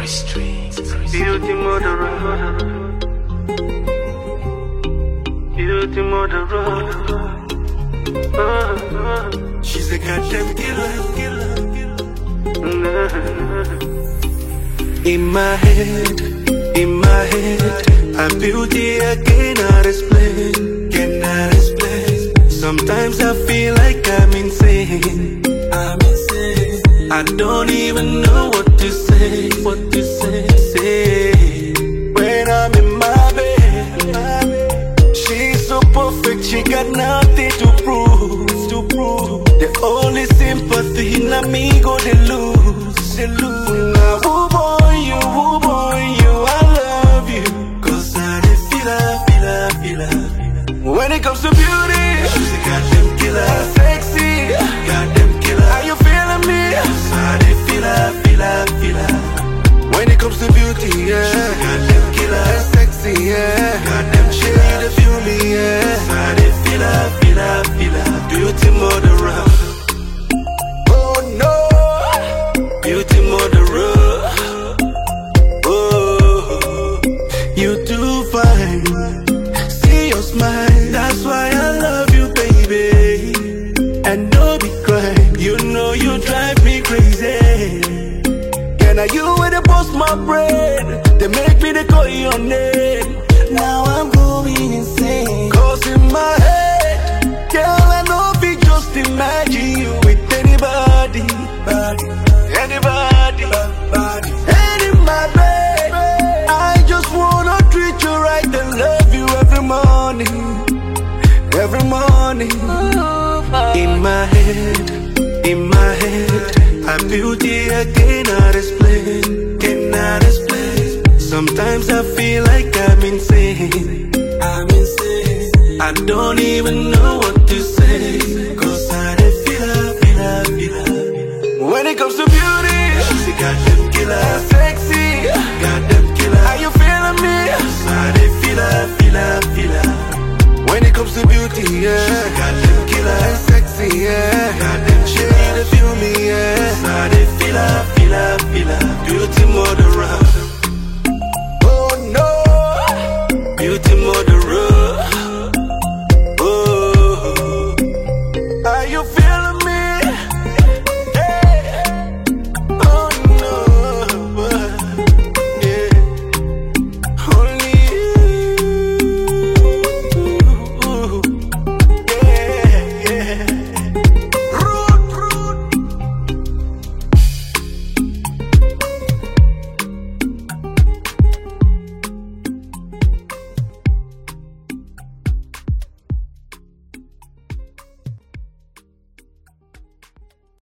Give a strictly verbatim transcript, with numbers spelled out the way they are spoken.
Beauty murderer. Beauty murderer. Uh, uh. She's a goddamn killer, killer, killer. In my head, in my head, I'm beauty I cannot explain, cannot explain. Sometimes I feel like I'm insane, I'm insane. I don't even know what to say, what to say, say. When I'm in my bed, she's so perfect, she got nothing to prove, to prove. The only sympathy, na me go they lose, they lose. Now who born you, who born you, I love you, cause I dey feel her, feel her, feel her. When it comes to beauty, she's a goddamn killer. Sexy, goddamn killer. Are you feeling me? Cause I dey feel her, feel her, feel her. When it comes to beauty, yeah, she's a goddamn killer. Sexy, yeah, goddamn she need to feel me, yeah. Cause I dey feel her, feel her, feel her. Beauty murderer. Oh no, beauty murderer. Oh, you too fine. See your smile, that's why I love you, baby. And don't be crying, you know you drive me crazy. Can I you with the boss my brain? They make me to call your name. Now I'm going insane. Cause in my head, girl, I know if you just imagine you with anybody, anybody, anybody. And in my bed, I just wanna treat you right and love you every morning, every morning. In my head, in my head, I'm beauty I cannot explain, cannot explain. Sometimes I feel like I'm insane, I'm insane. I don't even know what to say, cause I dey feel her, feel her, feel her. When it comes to beauty, she's a goddamn killer. Sexy, goddamn killer. Are you feeling me? Cause I dey feel her, feel her, feel her. When it comes to beauty, yeah, she's a goddamn killer. Sexy, yeah, goddamn she need to feel me, yeah.